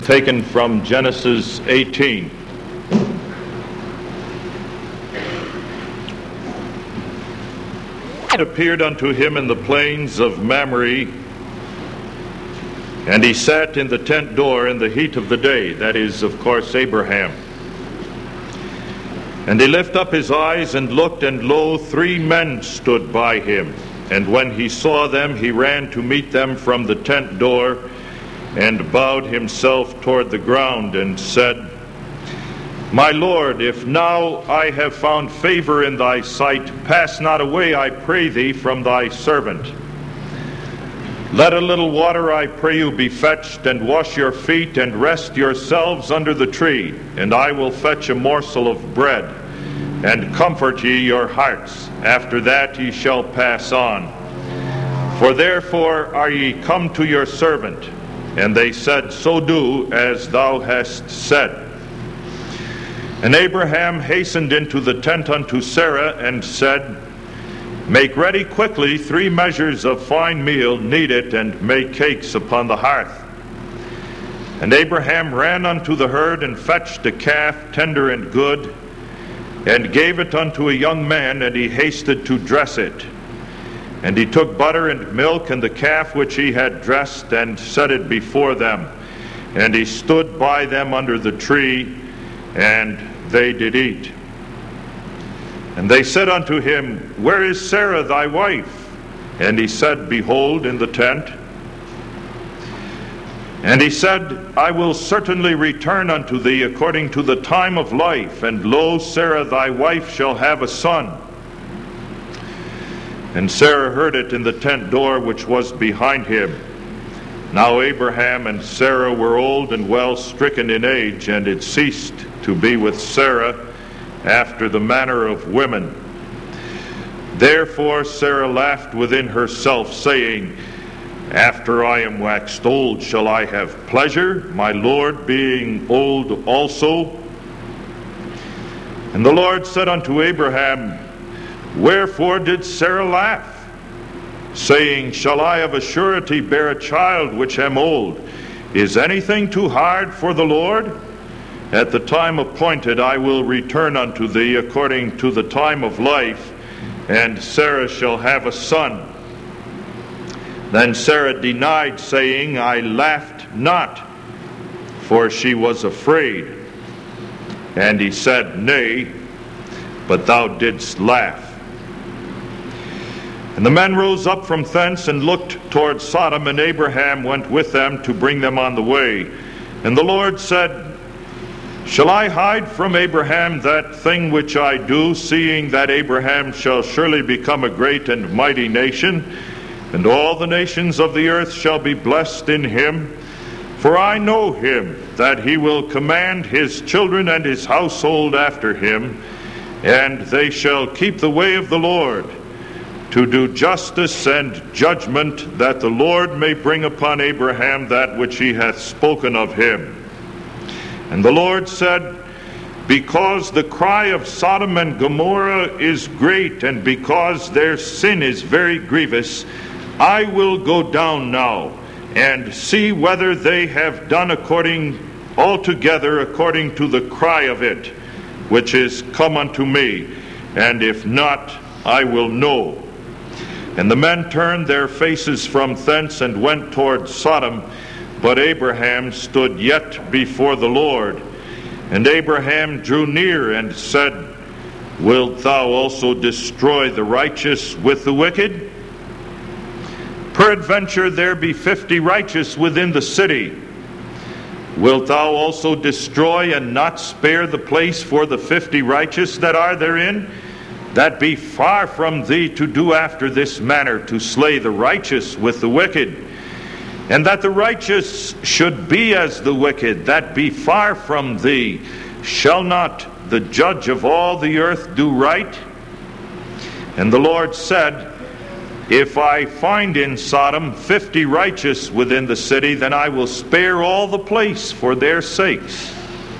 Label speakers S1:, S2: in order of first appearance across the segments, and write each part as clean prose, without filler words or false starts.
S1: Taken from Genesis 18. It appeared unto him in the plains of Mamre, and he sat in the tent door in the heat of the day. That is, of course, Abraham. And he lifted up his eyes and looked, and lo, 3 men stood by him. And when he saw them, he ran to meet them from the tent door, and bowed himself toward the ground, and said, My Lord, if now I have found favor in thy sight, pass not away, I pray thee, from thy servant. Let a little water, I pray you, be fetched, and wash your feet, and rest yourselves under the tree, and I will fetch a morsel of bread, and comfort ye your hearts. After that ye shall pass on. For therefore are ye come to your servant. And they said, So do as thou hast said. And Abraham hastened into the tent unto Sarah, and said, Make ready quickly 3 measures of fine meal, knead it, and make cakes upon the hearth. And Abraham ran unto the herd, and fetched a calf, tender and good, and gave it unto a young man, and he hasted to dress it. And he took butter and milk and the calf which he had dressed, and set it before them. And he stood by them under the tree, and they did eat. And they said unto him, Where is Sarah thy wife? And he said, Behold, in the tent. And he said, I will certainly return unto thee according to the time of life, and lo, Sarah thy wife shall have a son. And Sarah heard it in the tent door which was behind him. Now Abraham and Sarah were old and well stricken in age, and it ceased to be with Sarah after the manner of women. Therefore Sarah laughed within herself, saying, After I am waxed old shall I have pleasure, my Lord being old also? And the Lord said unto Abraham, Wherefore did Sarah laugh, saying, Shall I of a surety bear a child which am old? Is anything too hard for the Lord? At the time appointed I will return unto thee according to the time of life, and Sarah shall have a son. Then Sarah denied, saying, I laughed not, for she was afraid. And he said, Nay, but thou didst laugh. And the men rose up from thence and looked toward Sodom, and Abraham went with them to bring them on the way. And the Lord said, Shall I hide from Abraham that thing which I do, seeing that Abraham shall surely become a great and mighty nation, and all the nations of the earth shall be blessed in him? For I know him, that he will command his children and his household after him, and they shall keep the way of the Lord, to do justice and judgment, that the Lord may bring upon Abraham that which he hath spoken of him. And the Lord said, Because the cry of Sodom and Gomorrah is great, and because their sin is very grievous, I will go down now, and see whether they have done altogether according to the cry of it, which is come unto me, and if not, I will know. And the men turned their faces from thence and went toward Sodom, but Abraham stood yet before the Lord. And Abraham drew near and said, Wilt thou also destroy the righteous with the wicked? Peradventure there be 50 righteous within the city. Wilt thou also destroy and not spare the place for the 50 righteous that are therein? That be far from thee to do after this manner, to slay the righteous with the wicked. And that the righteous should be as the wicked, that be far from thee. Shall not the judge of all the earth do right? And the Lord said, If I find in Sodom 50 righteous within the city, then I will spare all the place for their sakes.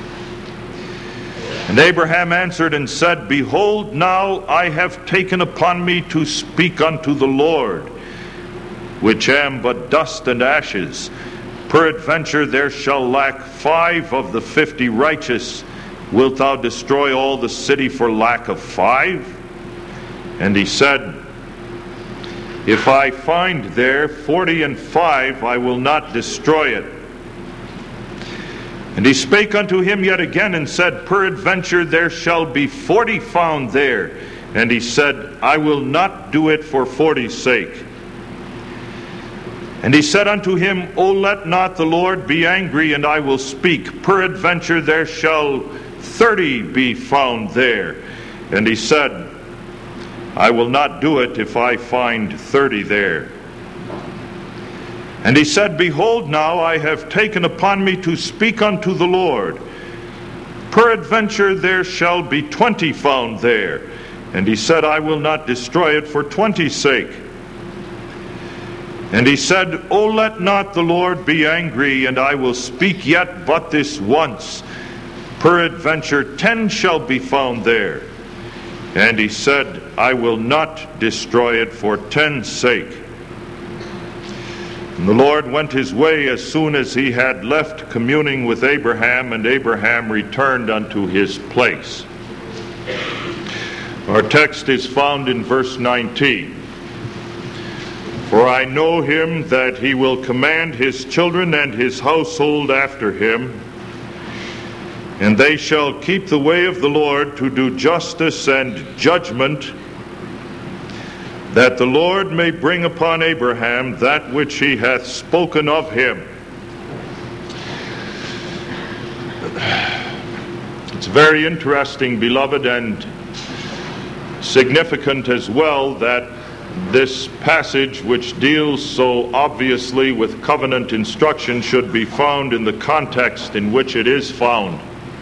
S1: And Abraham answered and said, Behold, now I have taken upon me to speak unto the Lord, which am but dust and ashes. Peradventure there shall lack 5 of the 50 righteous. Wilt thou destroy all the city for lack of 5? And he said, If I find there 40 and 5, I will not destroy it. And he spake unto him yet again, and said, Peradventure there shall be 40 found there. And he said, I will not do it for 40's sake. And he said unto him, O let not the Lord be angry, and I will speak. Peradventure there shall 30 be found there. And he said, I will not do it if I find 30 there. And he said, Behold, now I have taken upon me to speak unto the Lord. Peradventure there shall be 20 found there. And he said, I will not destroy it for 20's sake. And he said, O let not the Lord be angry, and I will speak yet but this once. Peradventure 10 shall be found there. And he said, I will not destroy it for 10's sake. And the Lord went his way as soon as he had left communing with Abraham, and Abraham returned unto his place. Our text is found in verse 19. For I know him that he will command his children and his household after him, and they shall keep the way of the Lord to do justice and judgment, that the Lord may bring upon Abraham that which he hath spoken of him. It's very interesting, beloved, and significant as well, that this passage, which deals so obviously with covenant instruction, should be found in the context in which it is found.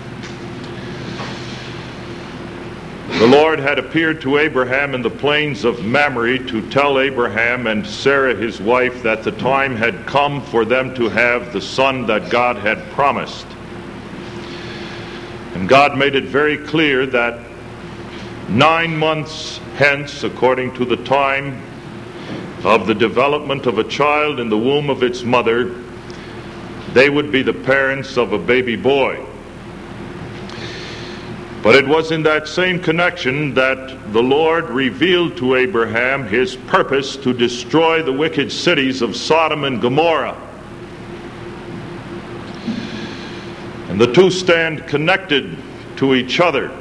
S1: The Lord had appeared to Abraham in the plains of Mamre to tell Abraham and Sarah his wife that the time had come for them to have the son that God had promised. And God made it very clear that 9 months hence, according to the time of the development of a child in the womb of its mother, they would be the parents of a baby boy. But it was in that same connection that the Lord revealed to Abraham his purpose to destroy the wicked cities of Sodom and Gomorrah. And the two stand connected to each other,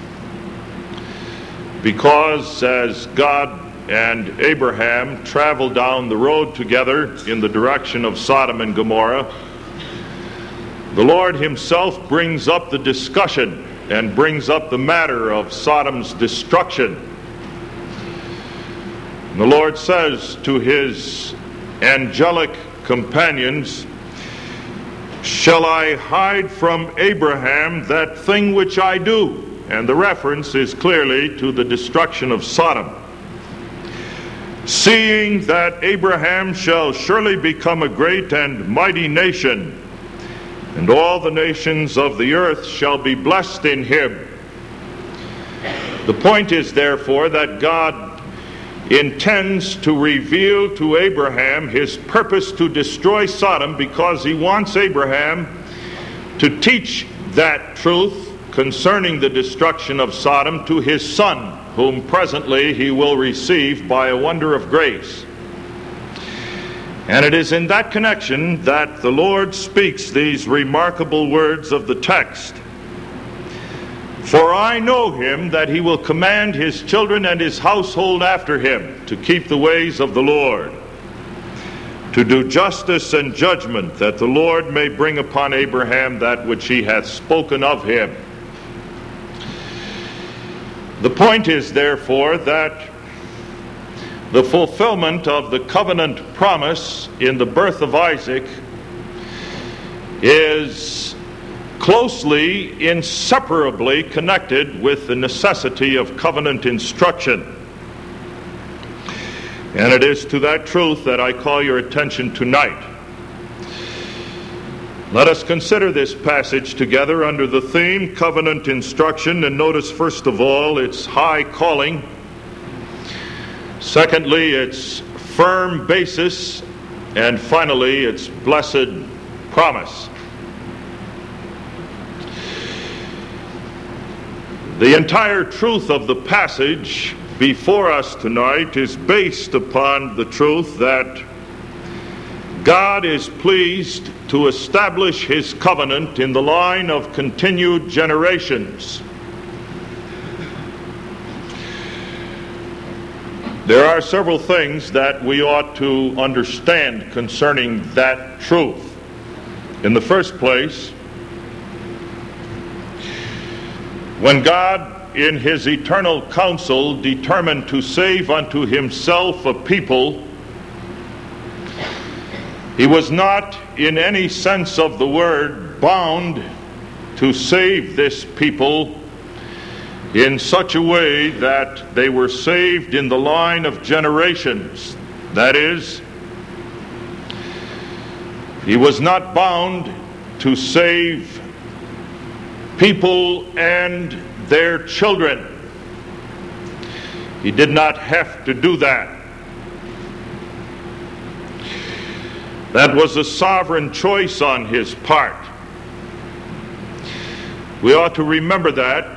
S1: because as God and Abraham travel down the road together in the direction of Sodom and Gomorrah, the Lord himself brings up the discussion and brings up the matter of Sodom's destruction. And the Lord says to his angelic companions, Shall I hide from Abraham that thing which I do? And the reference is clearly to the destruction of Sodom. Seeing that Abraham shall surely become a great and mighty nation, and all the nations of the earth shall be blessed in him. The point is, therefore, that God intends to reveal to Abraham his purpose to destroy Sodom, because he wants Abraham to teach that truth concerning the destruction of Sodom to his son, whom presently he will receive by a wonder of grace. And it is in that connection that the Lord speaks these remarkable words of the text. For I know him that he will command his children and his household after him to keep the ways of the Lord, to do justice and judgment, that the Lord may bring upon Abraham that which he hath spoken of him. The point is, therefore, that the fulfillment of the covenant promise in the birth of Isaac is closely, inseparably connected with the necessity of covenant instruction. And it is to that truth that I call your attention tonight. Let us consider this passage together under the theme covenant instruction, and notice first of all its high calling. Secondly, its firm basis, and finally its blessed promise. The entire truth of the passage before us tonight is based upon the truth that God is pleased to establish his covenant in the line of continued generations. There are several things that we ought to understand concerning that truth. In the first place, when God in his eternal counsel determined to save unto himself a people, he was not in any sense of the word bound to save this people in such a way that they were saved in the line of generations. That is, he was not bound to save people and their children. He did not have to do that. That was a sovereign choice on his part. We ought to remember that.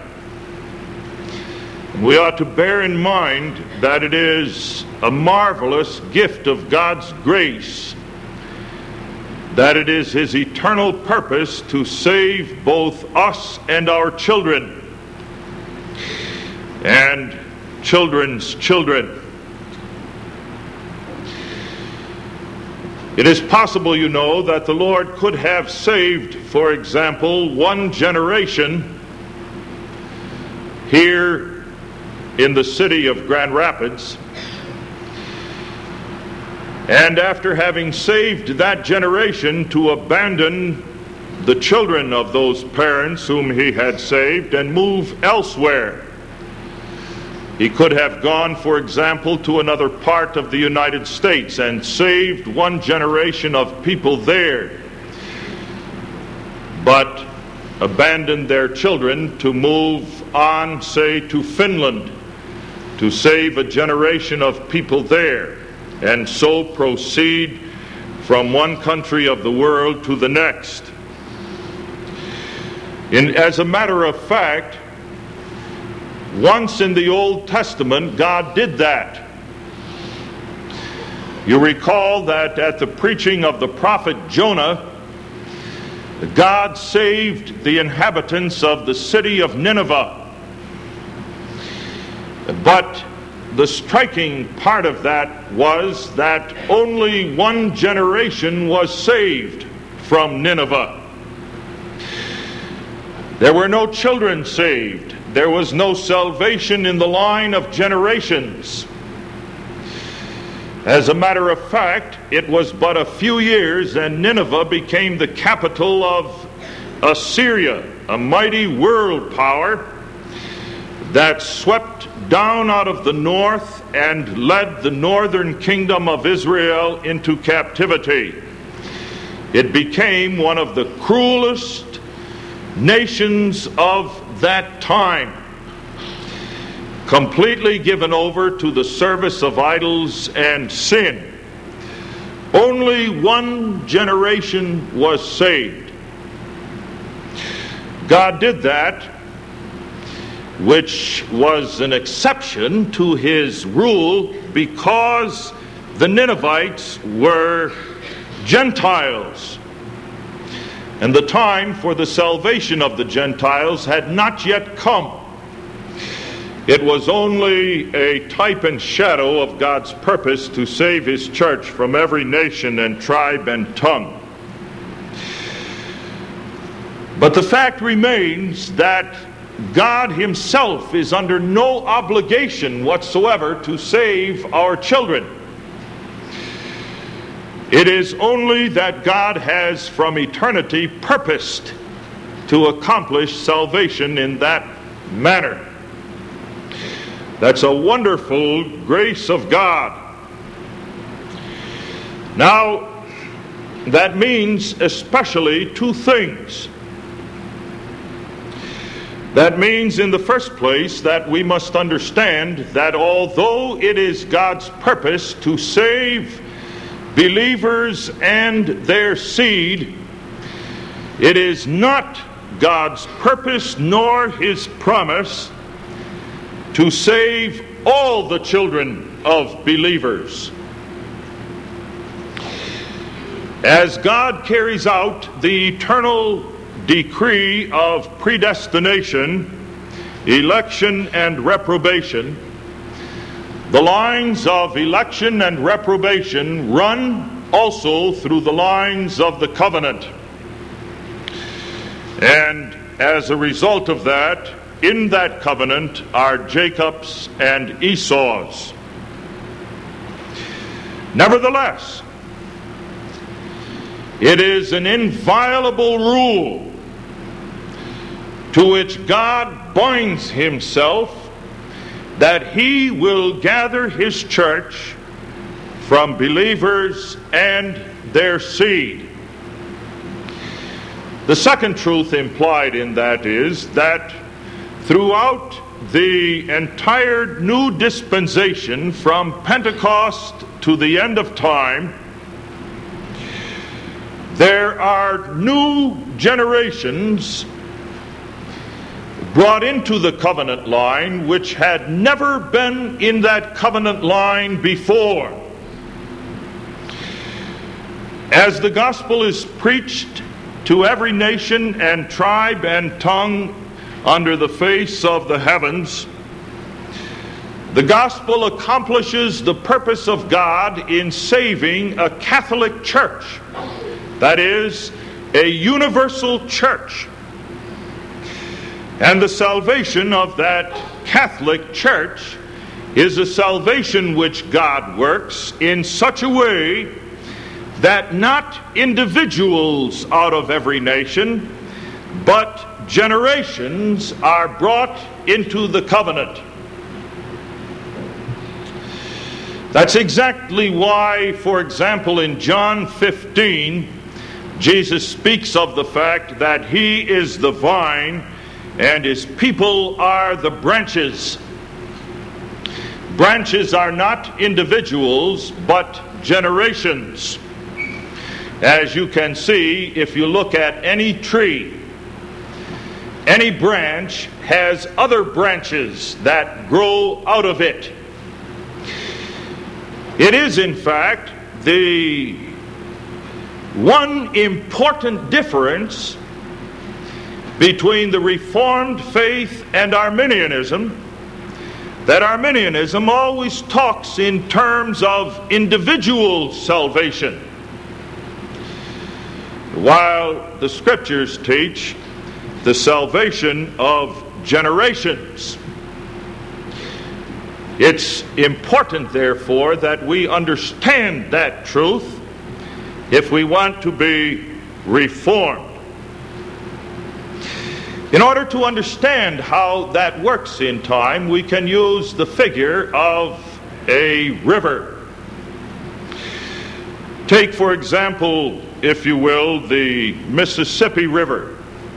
S1: We ought to bear in mind that it is a marvelous gift of God's grace, that it is his eternal purpose to save both us and our children and children's children. It is possible, you know, that the Lord could have saved, for example, one generation here in the city of Grand Rapids, and after having saved that generation, to abandon the children of those parents whom he had saved and move elsewhere. He could have gone, for example, to another part of the United States and saved one generation of people there, but abandoned their children to move on, say, to Finland, to save a generation of people there, and so proceed from one country of the world to the next. As a matter of fact, once in the Old Testament, God did that. You recall that at the preaching of the prophet Jonah, God saved the inhabitants of the city of Nineveh. But the striking part of that was that only one generation was saved from Nineveh. There were no children saved. There was no salvation in the line of generations. As a matter of fact, it was but a few years and Nineveh became the capital of Assyria, a mighty world power that swept down out of the north and led the northern kingdom of Israel into captivity. It became one of the cruelest nations of that time, completely given over to the service of idols and sin. Only one generation was saved. God did that, which was an exception to his rule, because the Ninevites were Gentiles, and the time for the salvation of the Gentiles had not yet come. It was only a type and shadow of God's purpose to save his church from every nation and tribe and tongue. But the fact remains that God himself is under no obligation whatsoever to save our children. It is only that God has from eternity purposed to accomplish salvation in that manner. That's a wonderful grace of God. Now, that means especially two things. That means, in the first place, that we must understand that although it is God's purpose to save believers and their seed It is not God's purpose nor his promise to save all the children of believers. As God carries out the eternal decree of predestination, election, and reprobation, the lines of election and reprobation run also through the lines of the covenant. And as a result of that, in that covenant are Jacob's and Esau's. Nevertheless, it is an inviolable rule to which God binds himself that he will gather his church from believers and their seed. The second truth implied in that is that throughout the entire new dispensation, from Pentecost to the end of time, there are new generations brought into the covenant line which had never been in that covenant line before. As the gospel is preached to every nation and tribe and tongue under the face of the heavens, the gospel accomplishes the purpose of God in saving a Catholic church, that is, a universal church. And the salvation of that Catholic church is a salvation which God works in such a way that not individuals out of every nation, but generations are brought into the covenant. That's exactly why, for example, in John 15, Jesus speaks of the fact that he is the vine and his people are the branches. Branches are not individuals, but generations. As you can see, if you look at any tree, any branch has other branches that grow out of it. It is, in fact, the one important difference between the Reformed faith and Arminianism, that Arminianism always talks in terms of individual salvation, while the Scriptures teach the salvation of generations. It's important, therefore, that we understand that truth if we want to be reformed. In order to understand how that works in time, we can use the figure of a river. Take, for example, if you will, the Mississippi River,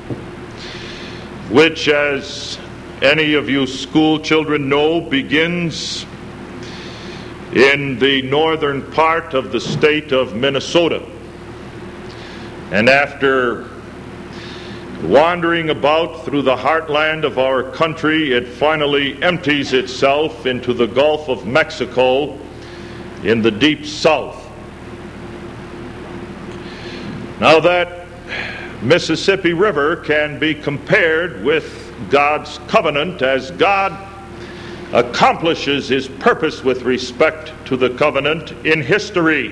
S1: which, as any of you school children know, begins in the northern part of the state of Minnesota. And after wandering about through the heartland of our country, it finally empties itself into the Gulf of Mexico in the deep south. Now, that Mississippi River can be compared with God's covenant as God accomplishes his purpose with respect to the covenant in history.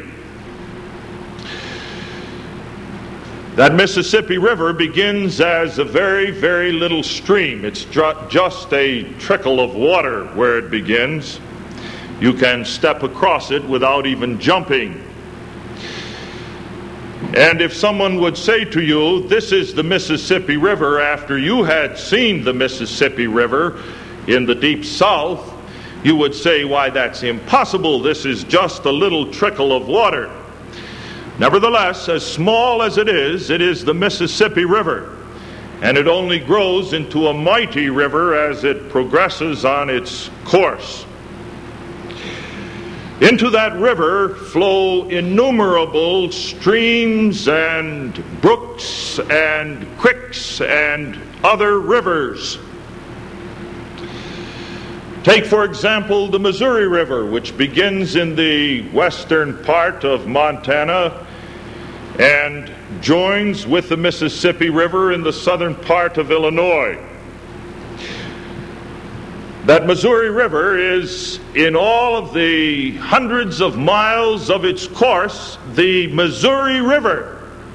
S1: That Mississippi River begins as a very, very little stream. It's just a trickle of water where it begins. You can step across it without even jumping. And if someone would say to you, this is the Mississippi River, after you had seen the Mississippi River in the deep south, you would say, why, that's impossible. This is just a little trickle of water. Nevertheless, as small as it is the Mississippi River, and it only grows into a mighty river as it progresses on its course. Into that river flow innumerable streams and brooks and creeks and other rivers. Take, for example, the Missouri River, which begins in the western part of Montana and joins with the Mississippi River in the southern part of Illinois. That Missouri River is, in all of the hundreds of miles of its course, the Missouri River.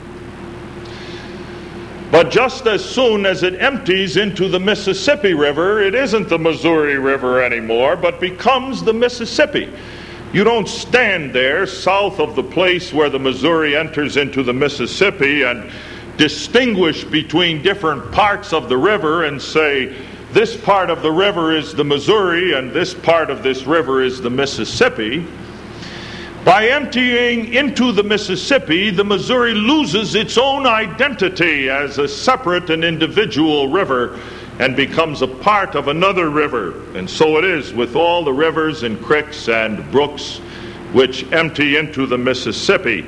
S1: But just as soon as it empties into the Mississippi River, it isn't the Missouri River anymore, but becomes the Mississippi. You don't stand there south of the place where the Missouri enters into the Mississippi and distinguish between different parts of the river and say, this part of the river is the Missouri and this part of this river is the Mississippi. By emptying into the Mississippi, the Missouri loses its own identity as a separate and individual river and becomes a part of another river. And so it is with all the rivers and creeks and brooks which empty into the Mississippi.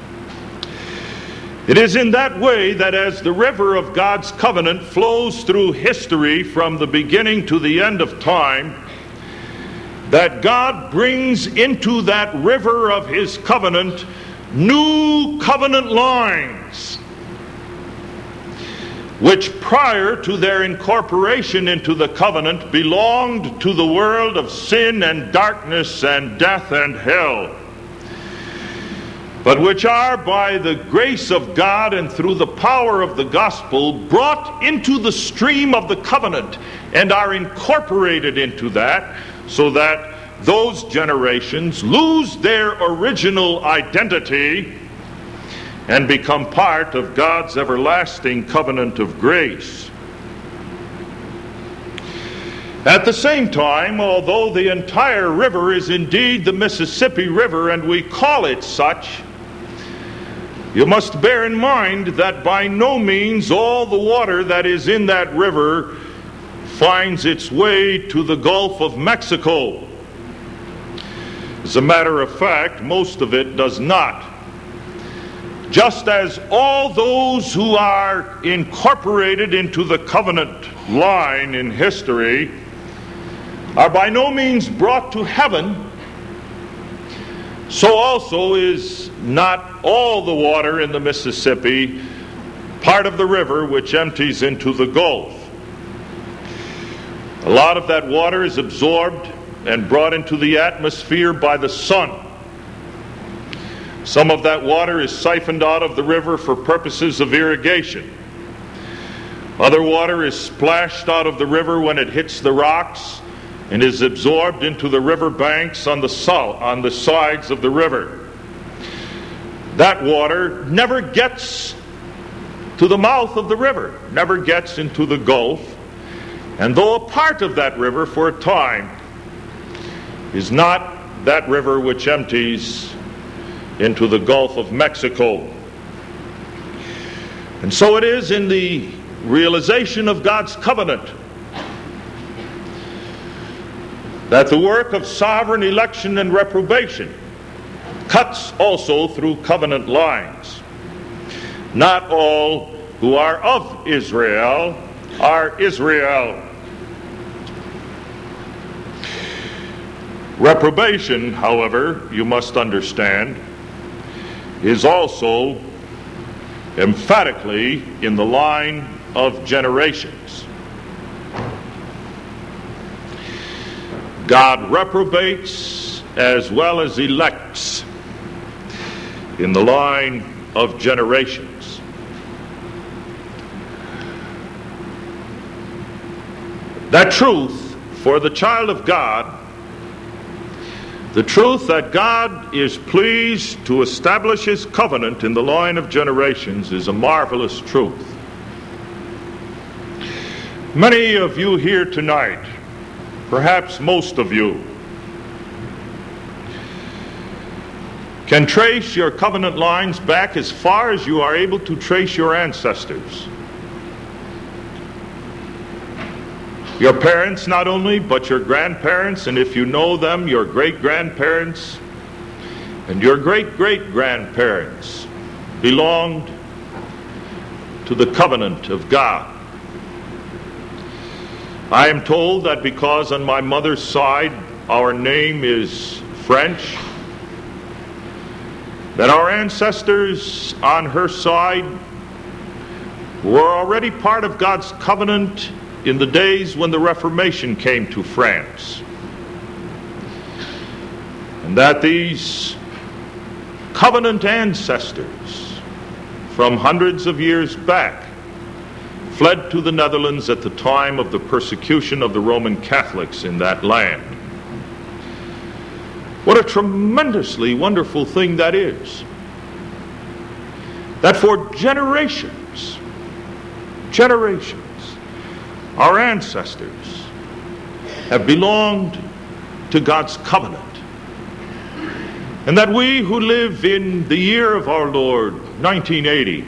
S1: It is in that way that as the river of God's covenant flows through history from the beginning to the end of time, that God brings into that river of his covenant new covenant lines, which prior to their incorporation into the covenant belonged to the world of sin and darkness and death and hell, but which are by the grace of God and through the power of the gospel brought into the stream of the covenant and are incorporated into that, so that those generations lose their original identity and become part of God's everlasting covenant of grace. At the same time, although the entire river is indeed the Mississippi River and we call it such, you must bear in mind that by no means all the water that is in that river finds its way to the Gulf of Mexico. As a matter of fact, most of it does not. Just as all those who are incorporated into the covenant line in history are by no means brought to heaven, so also is not all the water in the Mississippi part of the river which empties into the Gulf. A lot of that water is absorbed and brought into the atmosphere by the sun. Some of that water is siphoned out of the river for purposes of irrigation. Other water is splashed out of the river when it hits the rocks and is absorbed into the river banks on the sides of the river. That water never gets to the mouth of the river, never gets into the Gulf, and though a part of that river for a time is not that river which empties into the Gulf of Mexico. And so it is in the realization of God's covenant that the work of sovereign election and reprobation cuts also through covenant lines. Not all who are of Israel are Israel. Reprobation, however, you must understand, is also emphatically in the line of generations. God reprobates as well as elects in the line of generations. That truth for the child of God, the truth that God is pleased to establish his covenant in the line of generations, is a marvelous truth. Many of you here tonight, perhaps most of you, can trace your covenant lines back as far as you are able to trace your ancestors. Your parents not only, but your grandparents, and if you know them, your great-grandparents, and your great-great-grandparents belonged to the covenant of God. I am told that because on my mother's side our name is French, that our ancestors on her side were already part of God's covenant in the days when the Reformation came to France. And that these covenant ancestors from hundreds of years back fled to the Netherlands at the time of the persecution of the Roman Catholics in that land. What a tremendously wonderful thing that is. That for generations, our ancestors have belonged to God's covenant. And that we who live in the year of our Lord, 1980,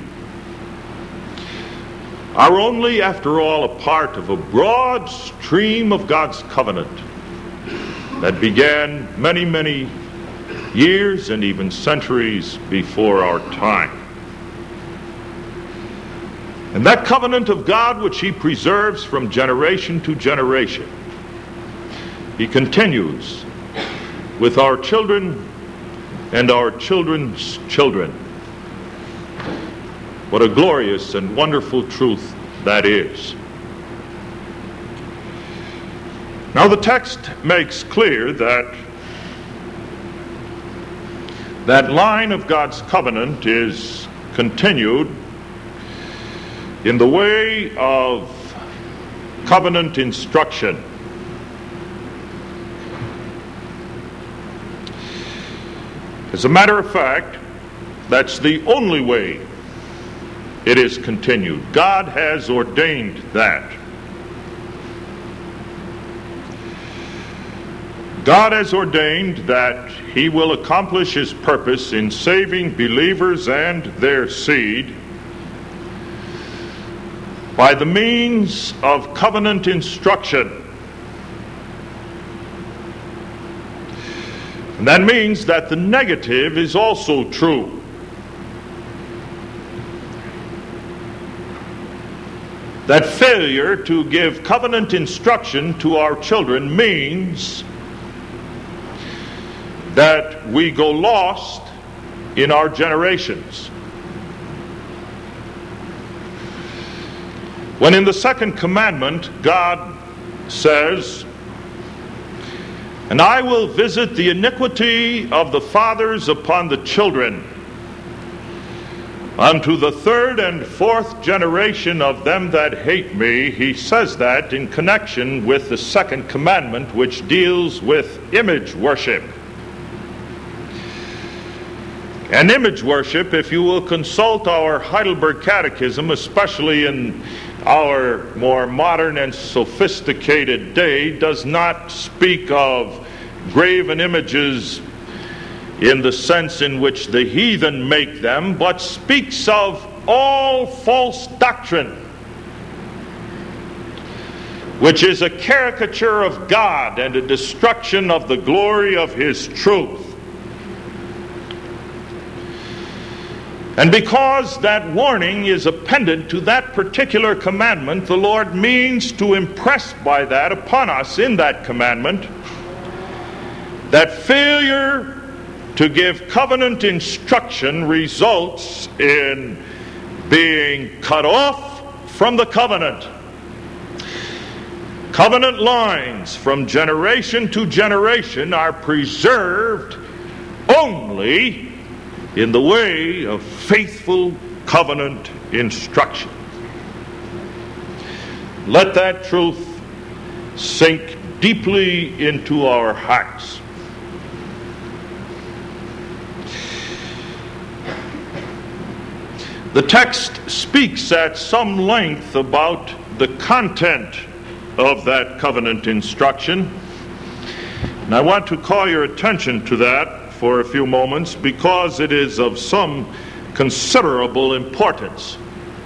S1: are only, after all, a part of a broad stream of God's covenant that began many, many years and even centuries before our time. And that covenant of God which He preserves from generation to generation, He continues with our children and our children's children. What a glorious and wonderful truth that is. Now the text makes clear that that line of God's covenant is continued in the way of covenant instruction. As a matter of fact, that's the only way it is continued. God has ordained that. God has ordained that He will accomplish His purpose in saving believers and their seed by the means of covenant instruction. And that means that the negative is also true. That failure to give covenant instruction to our children means that we go lost in our generations. When in the second commandment God says, "And I will visit the iniquity of the fathers upon the children, unto the third and fourth generation of them that hate me," He says that in connection with the second commandment, which deals with image worship. And image worship, if you will consult our Heidelberg Catechism, especially in our more modern and sophisticated day, does not speak of graven images in the sense in which the heathen make them, but speaks of all false doctrine, which is a caricature of God and a destruction of the glory of His truth. And because that warning is appended to that particular commandment, the Lord means to impress by that upon us in that commandment that failure to give covenant instruction results in being cut off from the covenant. Covenant lines from generation to generation are preserved only in the way of faithful covenant instruction. Let that truth sink deeply into our hearts. The text speaks at some length about the content of that covenant instruction, and I want to call your attention to that for a few moments because it is of some considerable importance.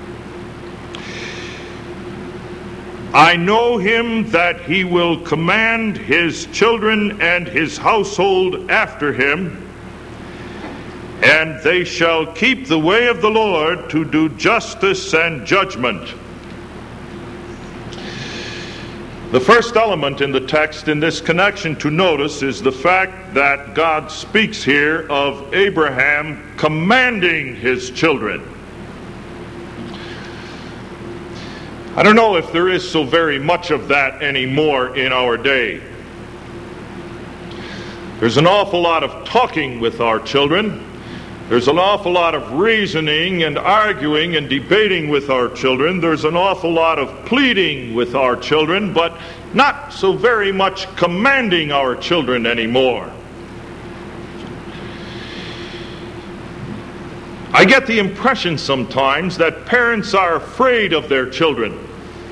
S1: I know him that he will command his children and his household after him and they shall keep the way of the Lord to do justice and judgment. The first element in the text in this connection to notice is the fact that God speaks here of Abraham commanding his children. I don't know if there is so very much of that anymore in our day. There's an awful lot of talking with our children. There's an awful lot of reasoning and arguing and debating with our children. There's an awful lot of pleading with our children, but not so very much commanding our children anymore. I get the impression sometimes that parents are afraid of their children.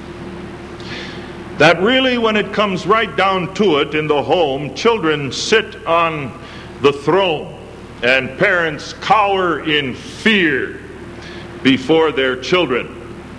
S1: That really, when it comes right down to it in the home, children sit on the throne and parents cower in fear before their children.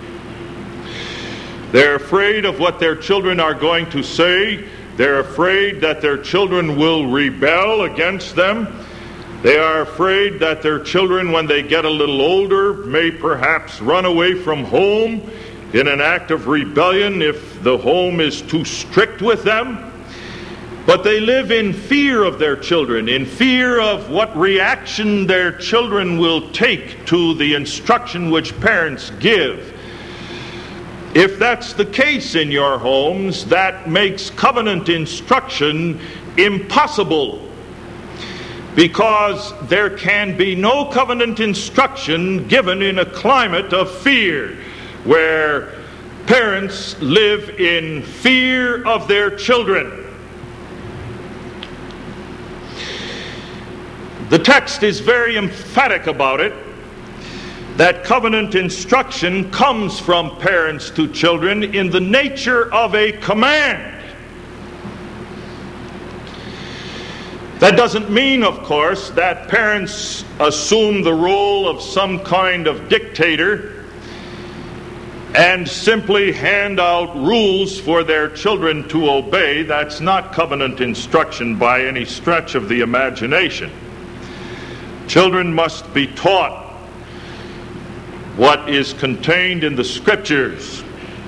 S1: They're afraid of what their children are going to say. They're afraid that their children will rebel against them. They are afraid that their children, when they get a little older, may perhaps run away from home in an act of rebellion if the home is too strict with them. But they live in fear of their children, in fear of what reaction their children will take to the instruction which parents give. If that's the case in your homes, that makes covenant instruction impossible, because there can be no covenant instruction given in a climate of fear, where parents live in fear of their children. The text is very emphatic about it, that covenant instruction comes from parents to children in the nature of a command. That doesn't mean, of course, that parents assume the role of some kind of dictator and simply hand out rules for their children to obey. That's not covenant instruction by any stretch of the imagination. Children must be taught what is contained in the Scriptures.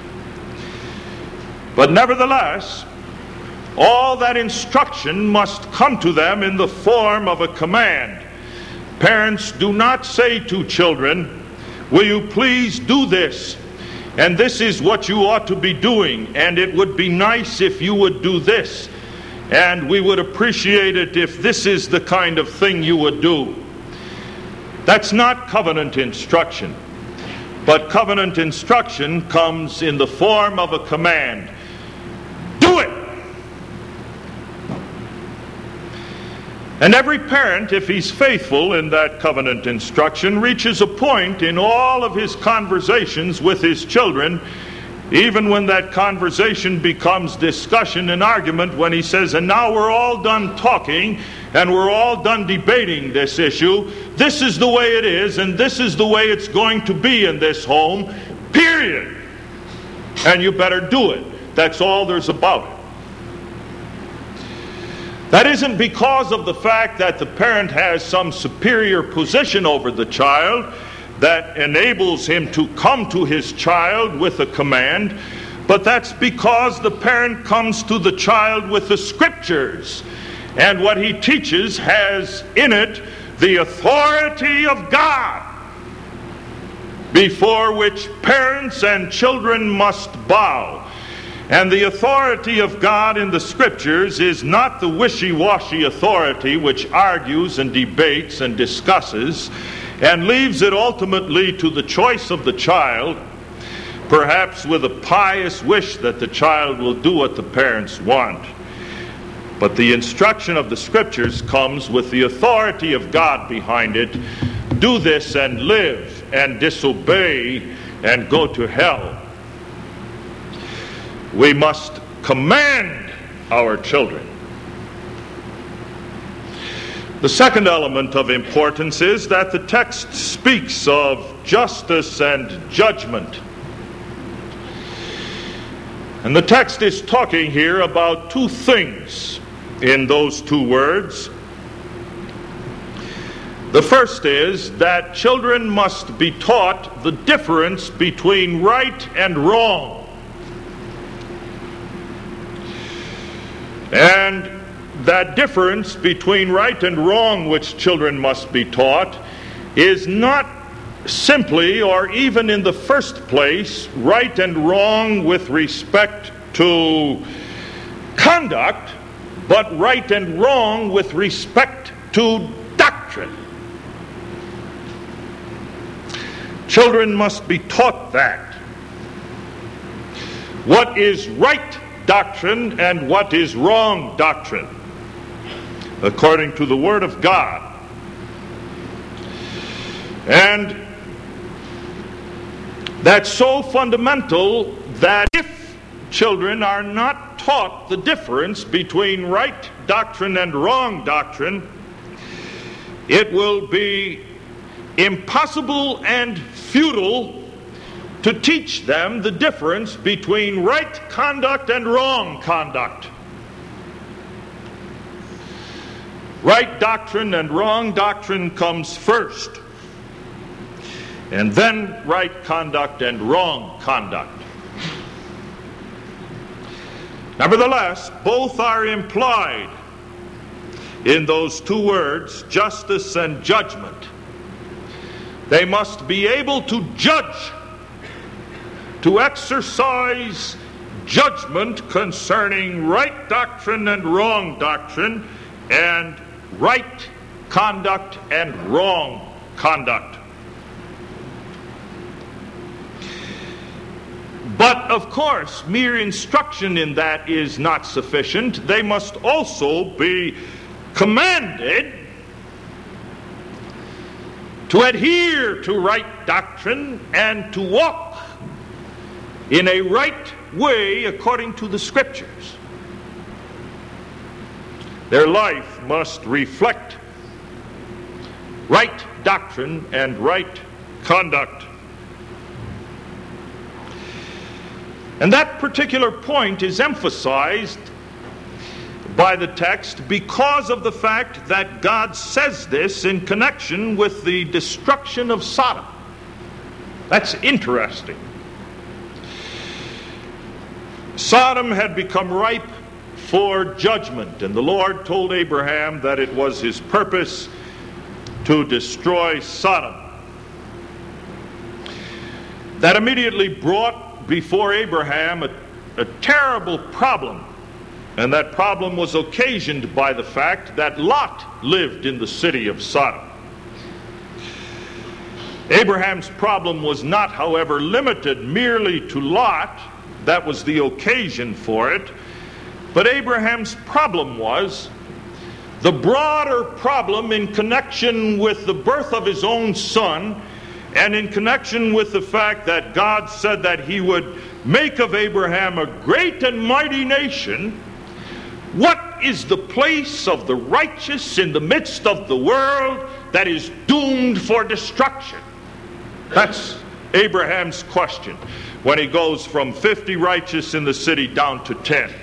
S1: But nevertheless, all that instruction must come to them in the form of a command. Parents do not say to children, "Will you please do this? And this is what you ought to be doing, and it would be nice if you would do this, and we would appreciate it if this is the kind of thing you would do." That's not covenant instruction. But covenant instruction comes in the form of a command. Do it! And every parent, if he's faithful in that covenant instruction, reaches a point in all of his conversations with his children, even when that conversation becomes discussion and argument, when he says, "And now we're all done talking, and we're all done debating this issue. This is the way it is, and this is the way it's going to be in this home, period. And you better do it." That's all there's about it. That isn't because of the fact that the parent has some superior position over the child that enables him to come to his child with a command, but that's because the parent comes to the child with the Scriptures, and what he teaches has in it the authority of God, before which parents and children must bow. And the authority of God in the Scriptures is not the wishy-washy authority which argues and debates and discusses and leaves it ultimately to the choice of the child, perhaps with a pious wish that the child will do what the parents want. But the instruction of the Scriptures comes with the authority of God behind it. Do this and live, and disobey and go to hell. We must command our children. The second element of importance is that the text speaks of justice and judgment. And the text is talking here about two things in those two words. The first is that children must be taught the difference between right and wrong. And that difference between right and wrong which children must be taught is not simply, or even in the first place, right and wrong with respect to conduct, but right and wrong with respect to doctrine. Children must be taught that. What is right doctrine and what is wrong doctrine, according to the Word of God. And that's so fundamental that if children are not taught the difference between right doctrine and wrong doctrine, it will be impossible and futile to teach them the difference between right conduct and wrong conduct. Right doctrine and wrong doctrine comes first, and then right conduct and wrong conduct. Nevertheless, both are implied in those two words, justice and judgment. They must be able to judge, to exercise judgment concerning right doctrine and wrong doctrine, and right conduct and wrong conduct. But of course, mere instruction in that is not sufficient. They must also be commanded to adhere to right doctrine and to walk in a right way according to the Scriptures. Their life must reflect right doctrine and right conduct. And that particular point is emphasized by the text because of the fact that God says this in connection with the destruction of Sodom. That's interesting. Sodom had become ripe for judgment, and the Lord told Abraham that it was his purpose to destroy Sodom. That immediately brought before Abraham a terrible problem, and that problem was occasioned by the fact that Lot lived in the city of Sodom. Abraham's problem was not, however, limited merely to Lot. That was the occasion for it. But Abraham's problem was the broader problem in connection with the birth of his own son, and in connection with the fact that God said that he would make of Abraham a great and mighty nation. What is the place of the righteous in the midst of the world that is doomed for destruction? That's Abraham's question when he goes from 50 righteous in the city down to 10.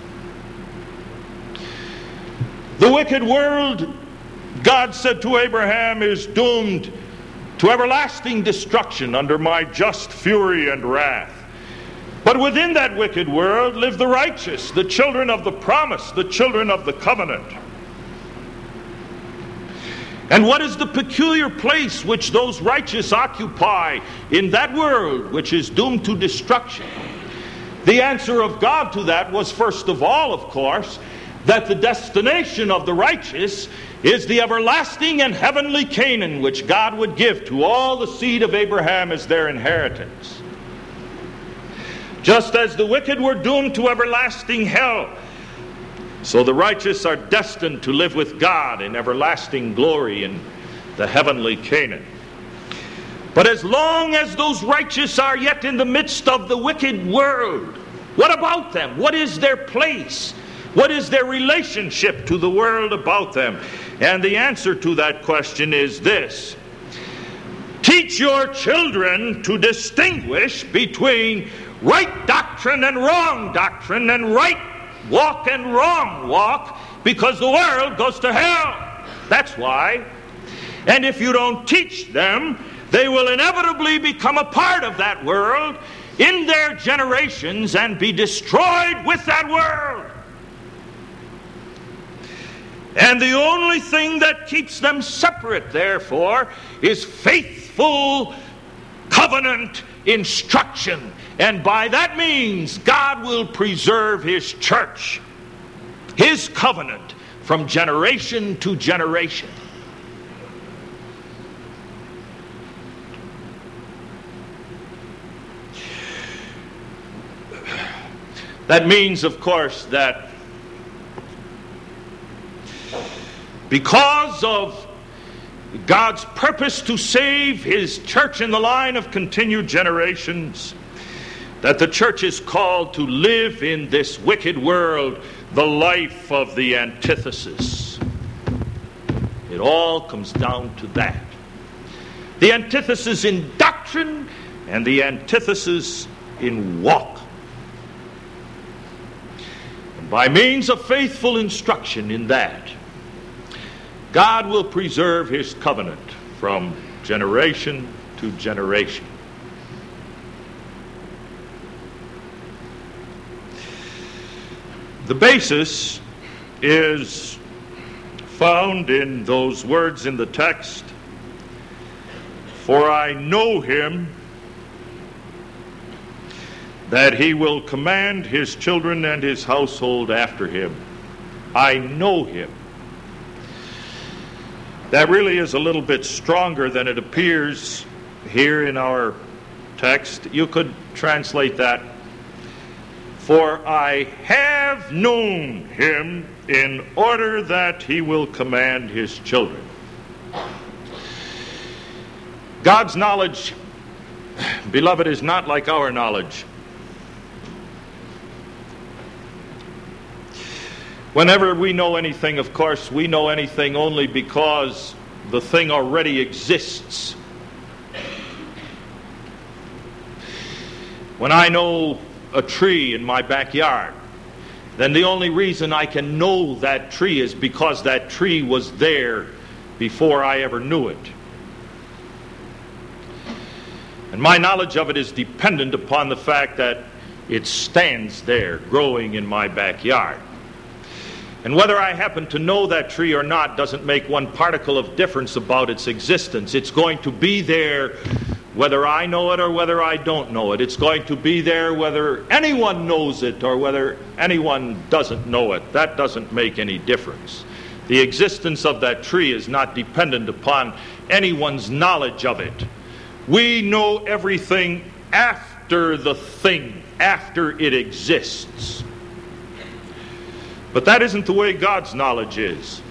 S1: The wicked world, God said to Abraham, is doomed to everlasting destruction under my just fury and wrath. But within that wicked world live the righteous, the children of the promise, the children of the covenant. And what is the peculiar place which those righteous occupy in that world which is doomed to destruction? The answer of God to that was, first of all, of course, that the destination of the righteous is the everlasting and heavenly Canaan, which God would give to all the seed of Abraham as their inheritance. Just as the wicked were doomed to everlasting hell, so the righteous are destined to live with God in everlasting glory in the heavenly Canaan. But as long as those righteous are yet in the midst of the wicked world, what about them? What is their place? What is their relationship to the world about them? And the answer to that question is this: teach your children to distinguish between right doctrine and wrong doctrine, and right walk and wrong walk, because the world goes to hell. That's why And if you don't teach them, they will inevitably become a part of that world in their generations and be destroyed with that world. And the only thing that keeps them separate, therefore, is faithful covenant instruction. And by that means, God will preserve His church, His covenant, from generation to generation. That means, of course, that because of God's purpose to save His church in the line of continued generations, that the church is called to live in this wicked world the life of the antithesis. It all comes down to that. The antithesis in doctrine and the antithesis in walk. And by means of faithful instruction in that, God will preserve His covenant from generation to generation. The basis is found in those words in the text, "For I know Him, that He will command His children and His household after Him." I know Him. That really is a little bit stronger than it appears here in our text. You could translate that, "For I have known Him in order that He will command His children." God's knowledge, beloved, is not like our knowledge. Whenever we know anything, of course, we know anything only because the thing already exists. When I know a tree in my backyard, then the only reason I can know that tree is because that tree was there before I ever knew it. And my knowledge of it is dependent upon the fact that it stands there growing in my backyard. And whether I happen to know that tree or not doesn't make one particle of difference about its existence. It's going to be there whether I know it or whether I don't know it. It's going to be there whether anyone knows it or whether anyone doesn't know it. That doesn't make any difference. The existence of that tree is not dependent upon anyone's knowledge of it. We know everything after the thing, after it exists. But that isn't the way God's knowledge is.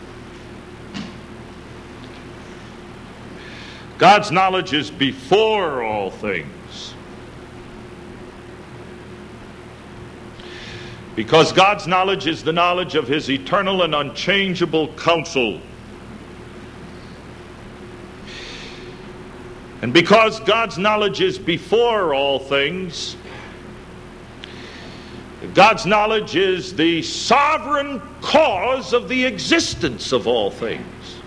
S1: God's knowledge is before all things. Because God's knowledge is the knowledge of His eternal and unchangeable counsel. And because God's knowledge is before all things, God's knowledge is the sovereign cause of the existence of all things.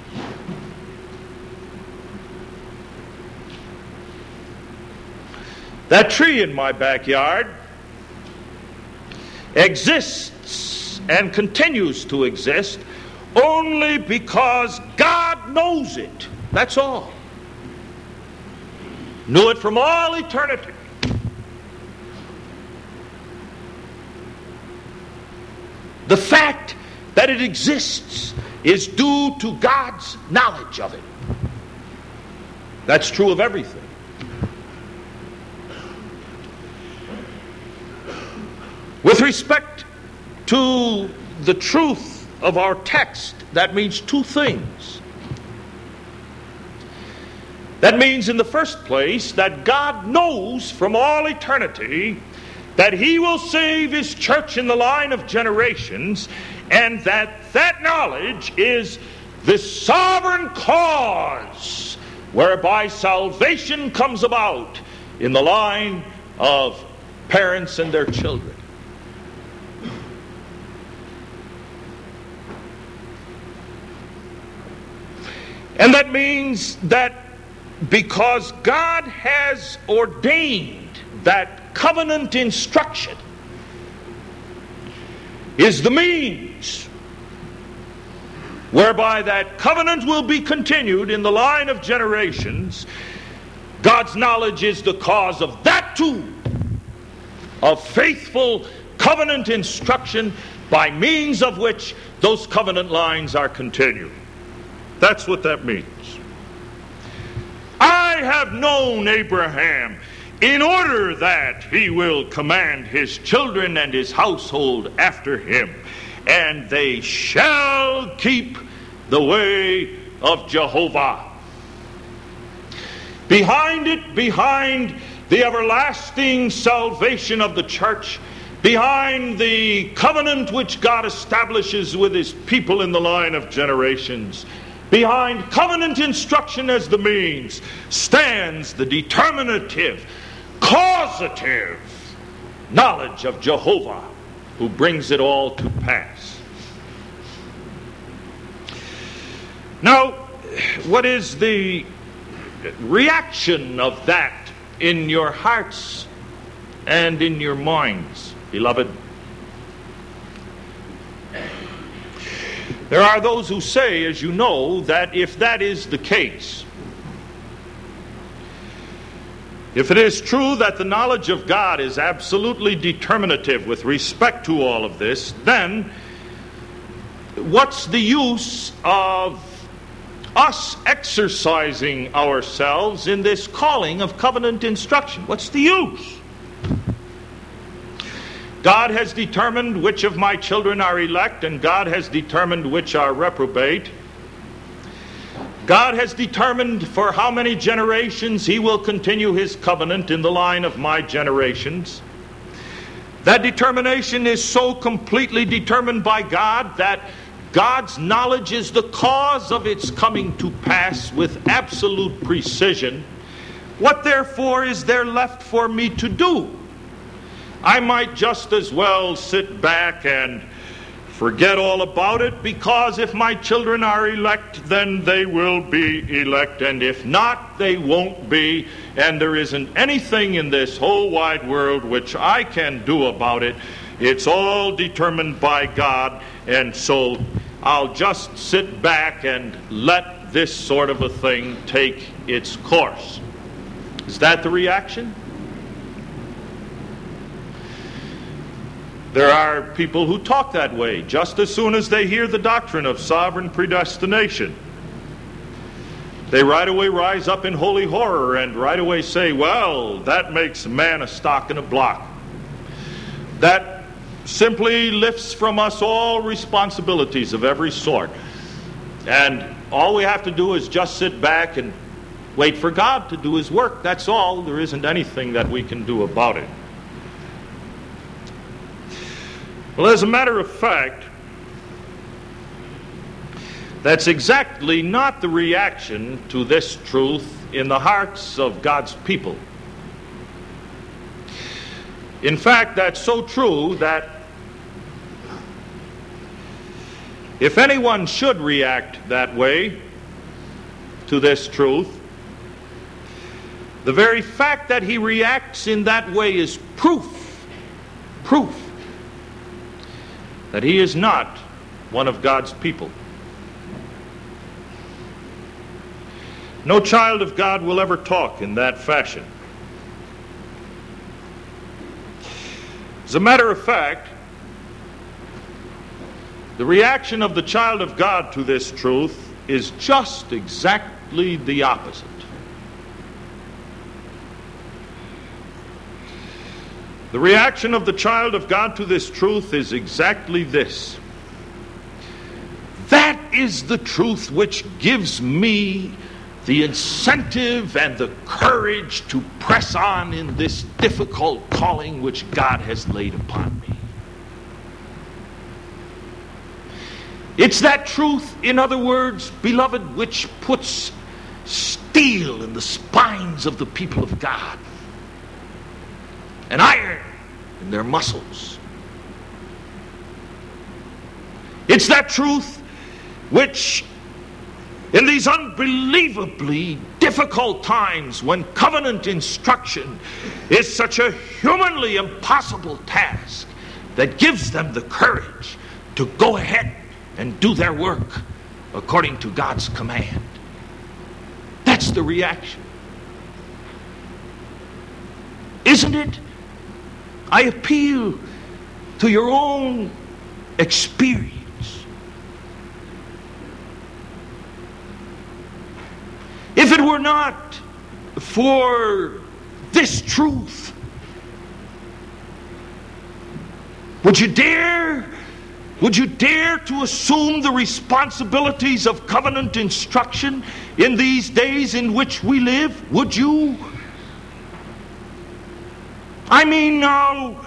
S1: That tree in my backyard exists and continues to exist only because God knows it. That's all. Knew it from all eternity. The fact that it exists is due to God's knowledge of it. That's true of everything. With respect to the truth of our text, that means two things. That means, in the first place, that God knows from all eternity that He will save His church in the line of generations, and that knowledge is the sovereign cause whereby salvation comes about in the line of parents and their children. And that means that because God has ordained that covenant instruction is the means whereby that covenant will be continued in the line of generations, God's knowledge is the cause of that too, of faithful covenant instruction by means of which those covenant lines are continued. That's what that means. I have known Abraham in order that he will command his children and his household after him, and they shall keep the way of Jehovah. Behind it, behind the everlasting salvation of the church, behind the covenant which God establishes with his people in the line of generations, behind covenant instruction as the means, stands the determinative, causative knowledge of Jehovah, who brings it all to pass. Now, what is the reaction of that in your hearts and in your minds, beloved? There are those who say, as you know, that if that is the case, if it is true that the knowledge of God is absolutely determinative with respect to all of this, then what's the use of us exercising ourselves in this calling of covenant instruction? What's the use? God has determined which of my children are elect, and God has determined which are reprobate. God has determined for how many generations he will continue his covenant in the line of my generations. That determination is so completely determined by God that God's knowledge is the cause of its coming to pass with absolute precision. What therefore is there left for me to do? I might just as well sit back and forget all about it, because if my children are elect, then they will be elect, and if not, they won't be, and there isn't anything in this whole wide world which I can do about it. It's all determined by God, and so I'll just sit back and let this sort of a thing take its course. Is that the reaction? There are people who talk that way just as soon as they hear the doctrine of sovereign predestination. They right away rise up in holy horror and right away say, well, that makes man a stock and a block. That simply lifts from us all responsibilities of every sort. And all we have to do is just sit back and wait for God to do his work. That's all. There isn't anything that we can do about it. Well, as a matter of fact, that's exactly not the reaction to this truth in the hearts of God's people. In fact, that's so true that if anyone should react that way to this truth, the very fact that he reacts in that way is proof that he is not one of God's people. No child of God will ever talk in that fashion. As a matter of fact, the reaction of the child of God to this truth is just exactly the opposite. The reaction of the child of God to this truth is exactly this. That is the truth which gives me the incentive and the courage to press on in this difficult calling which God has laid upon me. It's that truth, in other words, beloved, which puts steel in the spines of the people of God and iron in their muscles. It's that truth which
S2: In these unbelievably difficult times when covenant instruction is such a humanly impossible task, that gives them the courage to go ahead and do their work according to God's command. That's the reaction. Isn't it? I appeal to your own experience. If it were not for this truth, would you dare to assume the responsibilities of covenant instruction in these days in which we live? Would you? I mean, now,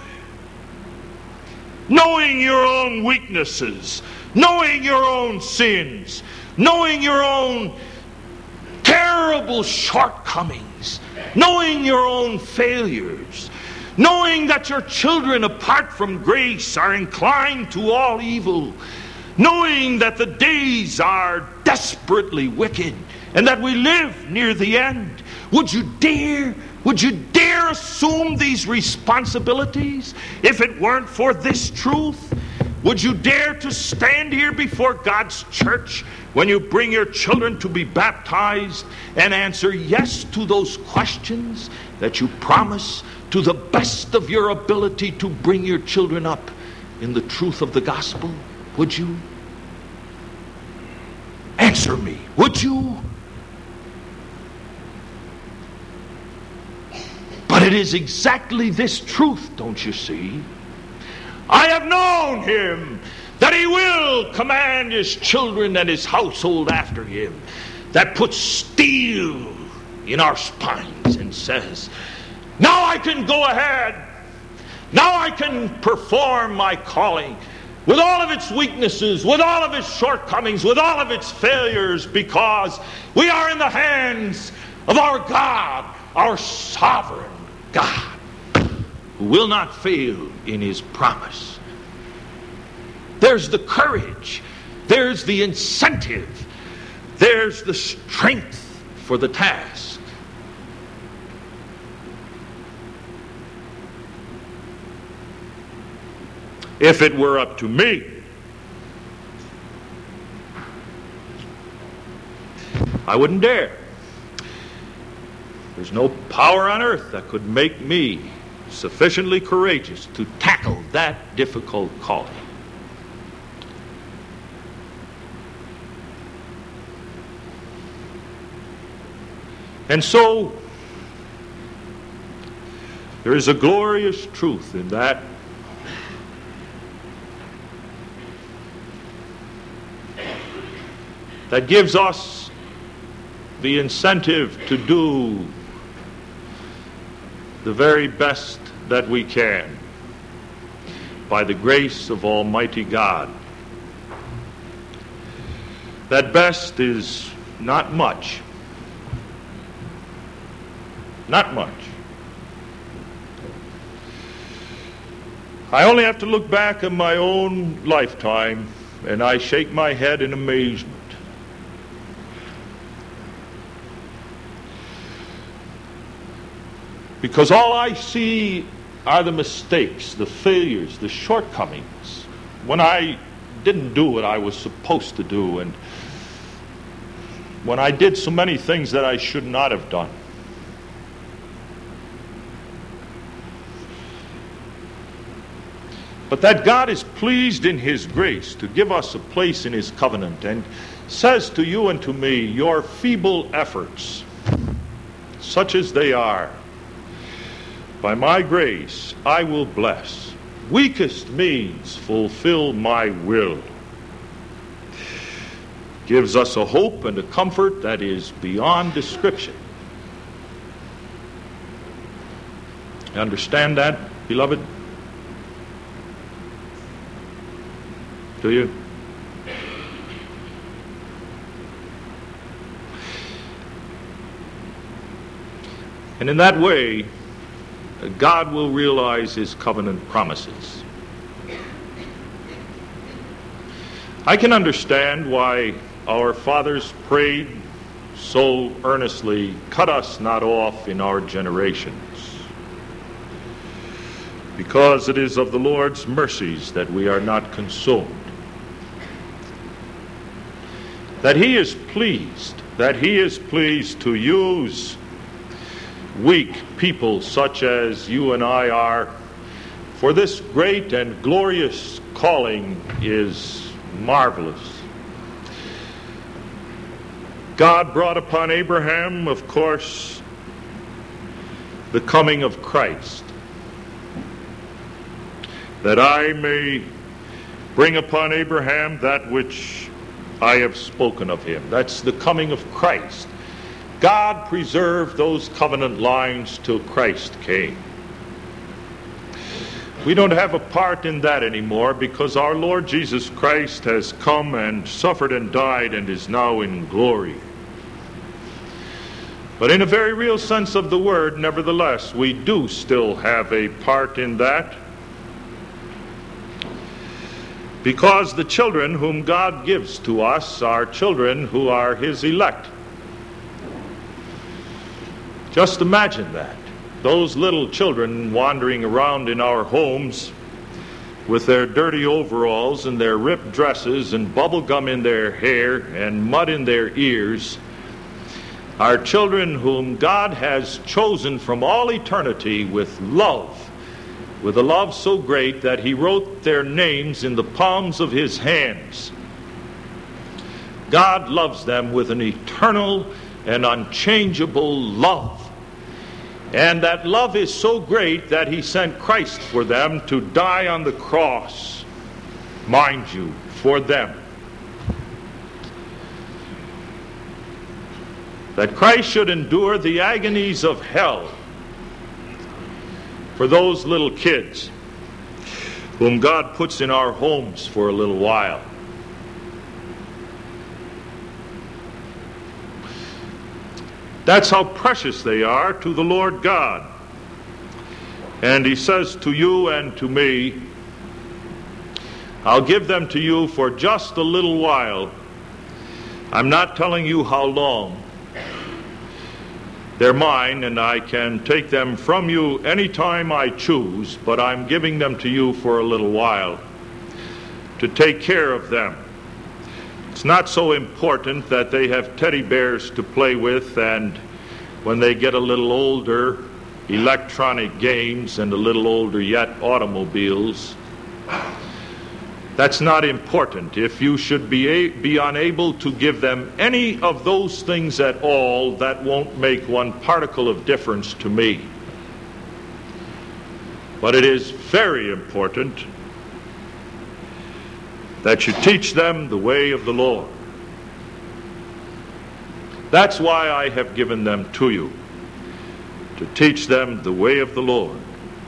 S2: knowing your own weaknesses, knowing your own sins, knowing your own terrible shortcomings, knowing your own failures, knowing that your children apart from grace are inclined to all evil, knowing that the days are desperately wicked and that we live near the end, would you dare assume these responsibilities if it weren't for this truth? Would you dare to stand here before God's church when you bring your children to be baptized and answer yes to those questions that you promise to the best of your ability to bring your children up in the truth of the gospel? Would you? Answer me, would you? But it is exactly this truth, don't you see? I have known him, that he will command his children and his household after him, that puts steel in our spines and says, now I can go ahead, now I can perform my calling with all of its weaknesses, with all of its shortcomings, with all of its failures, because we are in the hands of our God, our sovereign God, who will not fail in his promise. There's the courage, there's the incentive, there's the strength for the task. If it were up to me, I wouldn't dare. There's no power on earth that could make me sufficiently courageous to tackle that difficult calling. And so, there is a glorious truth in that. That gives us the incentive to do the very best that we can by the grace of Almighty God. That best is not much. Not much. I only have to look back at my own lifetime and I shake my head in amazement. Because all I see are the mistakes, the failures, the shortcomings, when I didn't do what I was supposed to do, and when I did so many things that I should not have done. But that God is pleased in his grace to give us a place in his covenant, and says to you and to me, your feeble efforts, such as they are, by my grace I will bless. Weakest means fulfill my will. Gives us a hope and a comfort that is beyond description. You understand that, beloved? Do you? And in that way, God will realize his covenant promises. I can understand why
S1: our fathers prayed so earnestly, cut us not off in our generations. Because it is of the Lord's mercies that we are not consumed. That he is pleased to use weak people such as you and I are, for this great and glorious calling is marvelous. God brought upon Abraham, of course, the coming of Christ, that I may bring upon Abraham that which I have spoken of him. That's the coming of Christ. God preserved those covenant lines till Christ came. We don't have a part in that anymore because our Lord Jesus Christ has come and suffered and died and is now in glory. But in a very real sense of the word, nevertheless, we do still have a part in that. Because the children whom God gives to us are children who are his elect. Just imagine that. Those little children wandering around in our homes with their dirty overalls and their ripped dresses and bubble gum in their hair and mud in their ears are children whom God has chosen from all eternity with love, with a love so great that he wrote their names in the palms of his hands. God loves them with an eternal and unchangeable love. And that love is so great that he sent Christ for them to die on the cross, mind you, for them. That Christ should endure the agonies of hell for those little kids whom God puts in our homes for a little while. That's how precious they are to the Lord God. And he says to you and to me, I'll give them to you for just a little while. I'm not telling you how long. They're mine, and I can take them from you anytime I choose, but I'm giving them to you for a little while to take care of them. It's not so important that they have teddy bears to play with, and when they get a little older, electronic games, and a little older yet, automobiles. That's not important. If you should be unable to give them any of those things at all, that won't make one particle of difference to me. But it is very important that you teach them the way of the Lord. That's why I have given them to you, to teach them the way of the Lord.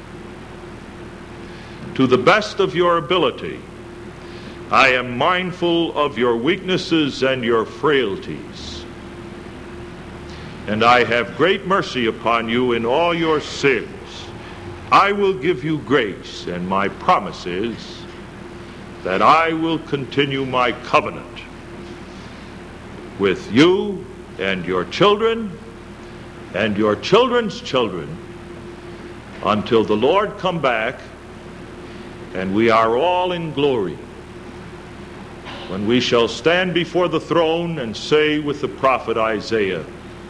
S1: To the best of your ability, I am mindful of your weaknesses and your frailties. And I have great mercy upon you in all your sins. I will give you grace, and my promise is that I will continue my covenant with you and your children and your children's children until the Lord come back and we are all in glory, when we shall stand before the throne and say with the prophet Isaiah,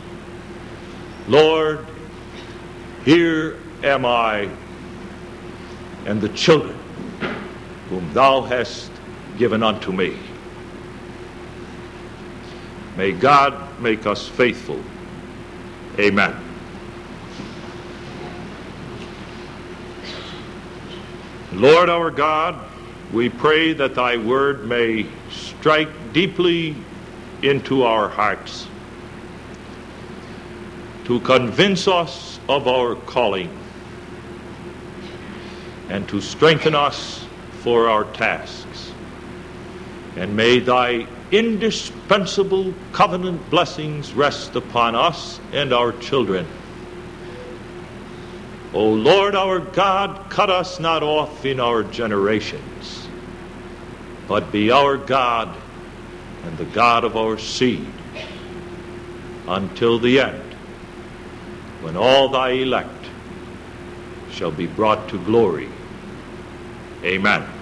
S1: Lord, here am I and the children whom thou hast given unto me. May God make us faithful. Amen. Lord our God, we pray that thy word may strike deeply into our hearts to convince us of our calling and to strengthen us for our tasks. And may thy indispensable covenant blessings rest upon us and our children. O Lord our God, cut us not off in our generations, but be our God and the God of our seed, until the end, when all thy elect shall be brought to glory. Amen.